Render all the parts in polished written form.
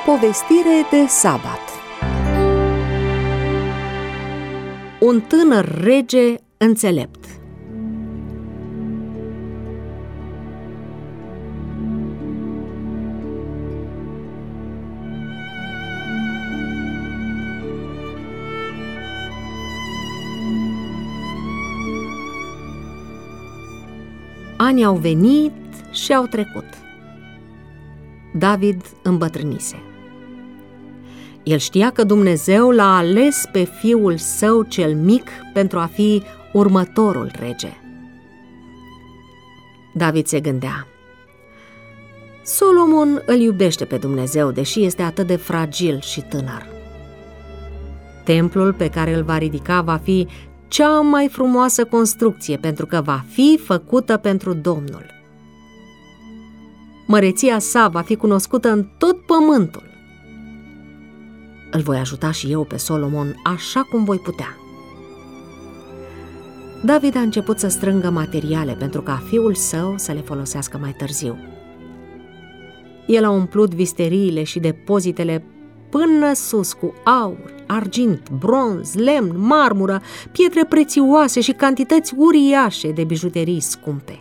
Povestire de sabat. Un tânăr rege înțelept. Anii au venit și au trecut. David îmbătrânise. El știa că Dumnezeu l-a ales pe fiul său cel mic pentru a fi următorul rege. David se gândea: Solomon îl iubește pe Dumnezeu, deși este atât de fragil și tânăr. Templul pe care îl va ridica va fi cea mai frumoasă construcție, pentru că va fi făcută pentru Domnul. Măreția sa va fi cunoscută în tot pământul. Îl voi ajuta și eu pe Solomon așa cum voi putea. David a început să strângă materiale pentru ca fiul său să le folosească mai târziu. El a umplut visteriile și depozitele până sus cu aur, argint, bronz, lemn, marmură, pietre prețioase și cantități uriașe de bijuterii scumpe.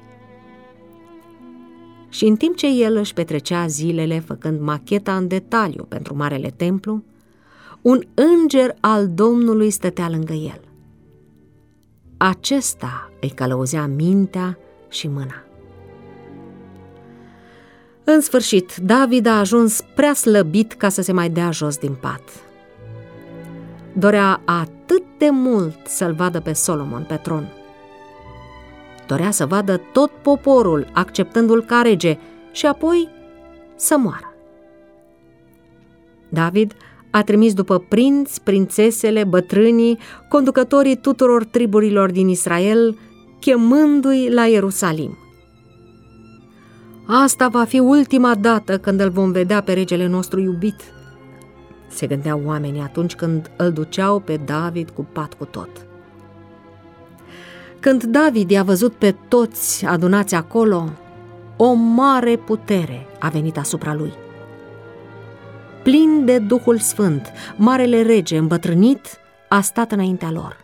Și în timp ce el își petrecea zilele făcând macheta în detaliu pentru Marele Templu, un înger al Domnului stătea lângă el. Acesta îi călăuzea mintea și mâna. În sfârșit, David a ajuns prea slăbit ca să se mai dea jos din pat. Dorea atât de mult să-l vadă pe Solomon pe tron. Dorea să vadă tot poporul acceptându-l ca rege și apoi să moară. David a trimis după prinți, prințesele, bătrânii, conducătorii tuturor triburilor din Israel, chemându-i la Ierusalim. Asta va fi ultima dată când îl vom vedea pe regele nostru iubit, se gândeau oamenii atunci când îl duceau pe David cu pat cu tot. Când David i-a văzut pe toți adunați acolo, o mare putere a venit asupra lui. Plin de Duhul Sfânt, marele rege îmbătrânit a stat înaintea lor.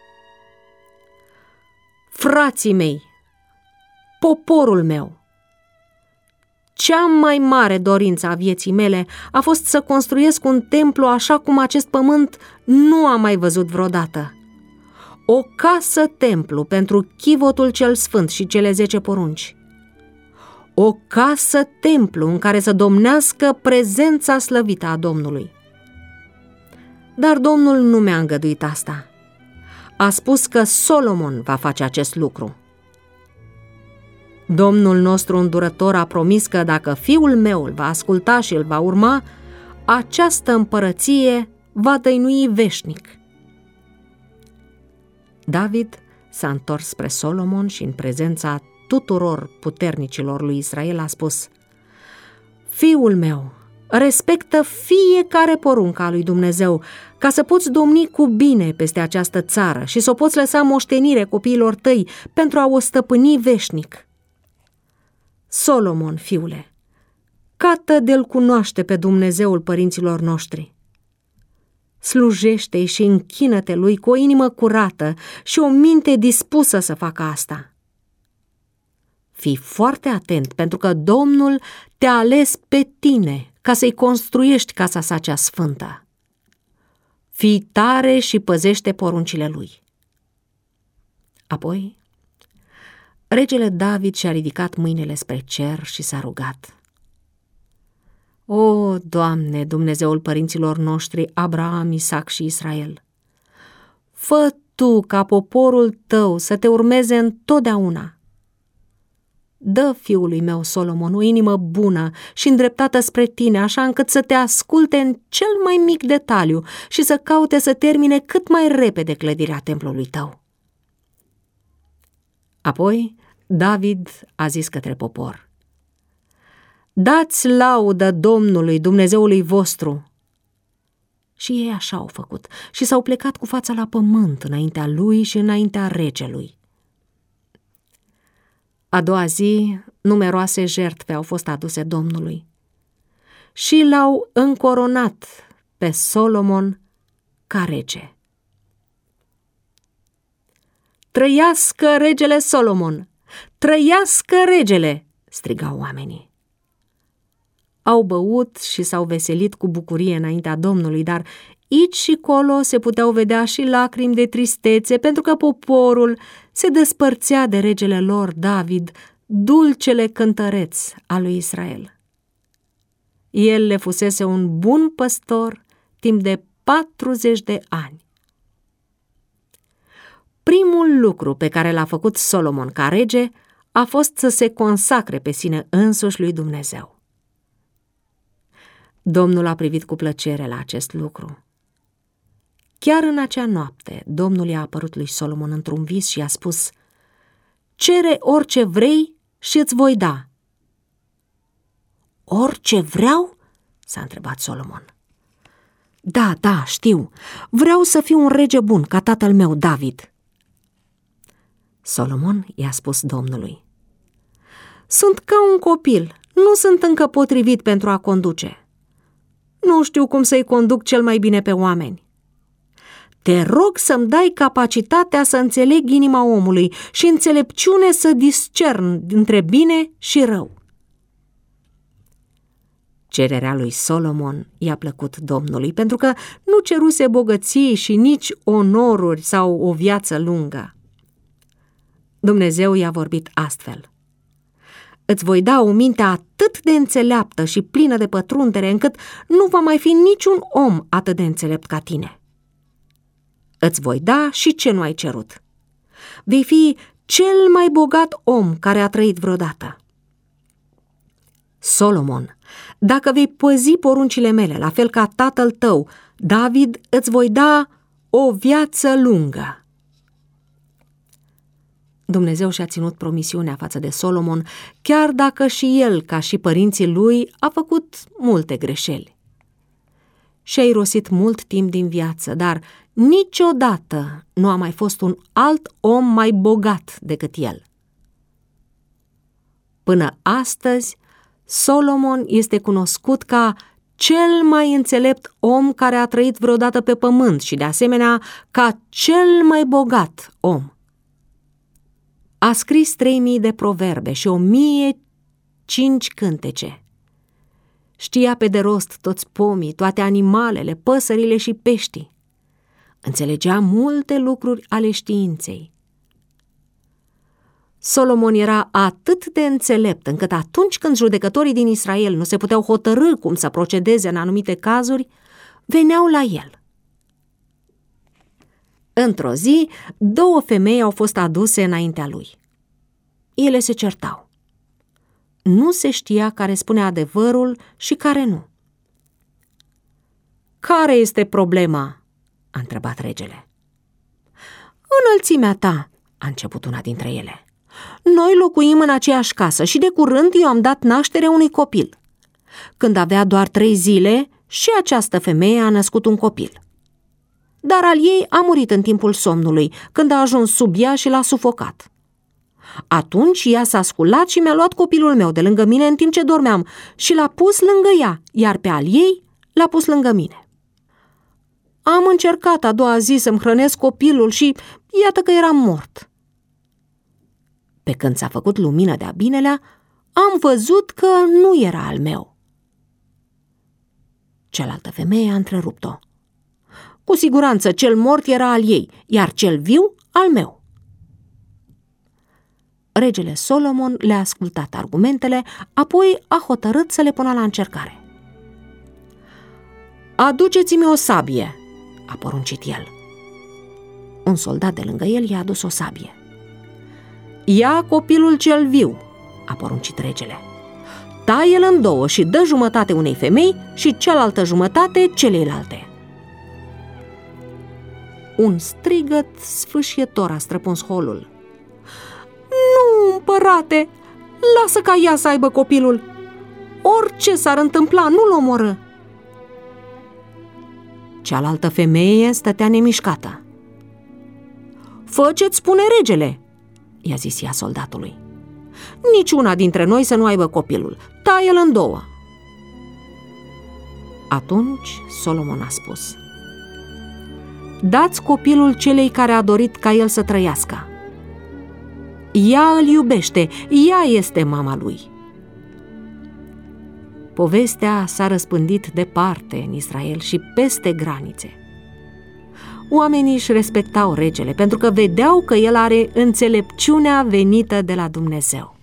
Frații mei, poporul meu, cea mai mare dorință a vieții mele a fost să construiesc un templu așa cum acest pământ nu a mai văzut vreodată. O casă-templu pentru chivotul cel sfânt și cele 10 porunci. O casă-templu în care să domnească prezența slăvită a Domnului. Dar Domnul nu mi-a îngăduit asta. A spus că Solomon va face acest lucru. Domnul nostru îndurător a promis că dacă fiul meu îl va asculta și îl va urma, această împărăție va dăinui veșnic. David s-a întors spre Solomon și în prezența tuturor puternicilor lui Israel a spus: Fiul meu, respectă fiecare poruncă a lui Dumnezeu, ca să poți domni cu bine peste această țară și să o poți lăsa moștenire copiilor tăi pentru a o stăpâni veșnic. Solomon, fiule, cată de-l cunoaște pe Dumnezeul părinților noștri. Slujește-i și închină-te lui cu o inimă curată și o minte dispusă să facă asta. Fii foarte atent, pentru că Domnul te-a ales pe tine ca să-i construiești casa sa cea sfântă. Fii tare și păzește poruncile lui. Apoi, regele David și-a ridicat mâinile spre cer și s-a rugat: O, Doamne, Dumnezeul părinților noștri, Abraham, Isaac și Israel, fă Tu ca poporul Tău să Te urmeze întotdeauna. Dă fiului meu Solomon o inimă bună și îndreptată spre Tine, așa încât să Te asculte în cel mai mic detaliu și să caute să termine cât mai repede clădirea templului Tău. Apoi David a zis către popor: Dați laudă Domnului, Dumnezeului vostru. Și ei așa au făcut și s-au plecat cu fața la pământ înaintea lui și înaintea regelui. A doua zi, numeroase jertfe au fost aduse Domnului. și l-au încoronat pe Solomon ca rege. Trăiască regele Solomon! Trăiască regele! Strigau oamenii. Au băut și s-au veselit cu bucurie înaintea Domnului, dar aici și colo se puteau vedea și lacrimi de tristețe, pentru că poporul se despărțea de regele lor, David, dulcele cântăreț al lui Israel. El le fusese un bun păstor timp de 40 de ani. Primul lucru pe care l-a făcut Solomon ca rege a fost să se consacre pe sine însuși lui Dumnezeu. Domnul a privit cu plăcere la acest lucru. Chiar în acea noapte, Domnul i-a apărut lui Solomon într-un vis și i-a spus: cere orice vrei și îți voi da. Orice vreau? S-a întrebat Solomon. Da, știu. Vreau să fiu un rege bun ca tatăl meu, David. Solomon i-a spus Domnului: sunt ca un copil, nu sunt încă potrivit pentru a conduce. Nu știu cum să-i conduc cel mai bine pe oameni. Te rog să-mi dai capacitatea să înțeleg inima omului și înțelepciune să discern între bine și rău. Cererea lui Solomon i-a plăcut Domnului, pentru că nu ceruse bogății și nici onoruri sau o viață lungă. Dumnezeu i-a vorbit astfel: îți voi da o minte atât de înțeleaptă și plină de pătrundere, încât nu va mai fi niciun om atât de înțelept ca tine. Îți voi da și ce nu ai cerut. Vei fi cel mai bogat om care a trăit vreodată. Solomon, dacă vei păzi poruncile mele, la fel ca tatăl tău, David, îți voi da o viață lungă. Dumnezeu și-a ținut promisiunea față de Solomon, chiar dacă și el, ca și părinții lui, a făcut multe greșeli. Și-a irosit mult timp din viață, dar niciodată nu a mai fost un alt om mai bogat decât el. Până astăzi, Solomon este cunoscut ca cel mai înțelept om care a trăit vreodată pe pământ și, de asemenea, ca cel mai bogat om. A scris 3000 de proverbe și 1005 cântece. Știa pe de rost toți pomii, toate animalele, păsările și peștii. Înțelegea multe lucruri ale științei. Solomon era atât de înțelept încât atunci când judecătorii din Israel nu se puteau hotărî cum să procedeze în anumite cazuri, veneau la el. Într-o zi, 2 femei au fost aduse înaintea lui. Ele se certau. Nu se știa care spune adevărul și care nu. Care este problema? A întrebat regele. Înălțimea ta, a început una dintre ele. Noi locuim în aceeași casă și de curând eu am dat naștere unui copil. Când avea doar 3 zile, și această femeie a născut un copil. Dar al ei a murit în timpul somnului, când a ajuns sub ea și l-a sufocat. Atunci ea s-a sculat și mi-a luat copilul meu de lângă mine în timp ce dormeam și l-a pus lângă ea, iar pe al ei l-a pus lângă mine. Am încercat a doua zi să-mi hrănesc copilul și iată că era mort. Pe când s-a făcut lumină de-a binelea, am văzut că nu era al meu. Cealaltă femeie a întrerupt-o. Cu siguranță cel mort era al ei, iar cel viu al meu. Regele Solomon le-a ascultat argumentele, apoi a hotărât să le pună la încercare. Aduceți-mi o sabie, a poruncit el. Un soldat de lângă el i-a adus o sabie. Ia copilul cel viu, a poruncit regele. Taie-l în 2 și dă jumătate unei femei și cealaltă jumătate celeilalte. Un strigăt sfâșietor a străpuns holul. Nu, împărate, lasă ca ea să aibă copilul. Orice s-ar întâmpla, nu-l omoră. Cealaltă femeie stătea nemișcată. Fă ce-ți spune regele, i-a zis ea soldatului. Niciuna dintre noi să nu aibă copilul. Taie-l în 2. Atunci Solomon a spus: dați copilul celei care a dorit ca el să trăiască. Ea îl iubește, ea este mama lui. Povestea s-a răspândit departe în Israel și peste granițe. Oamenii își respectau regele pentru că vedeau că el are înțelepciunea venită de la Dumnezeu.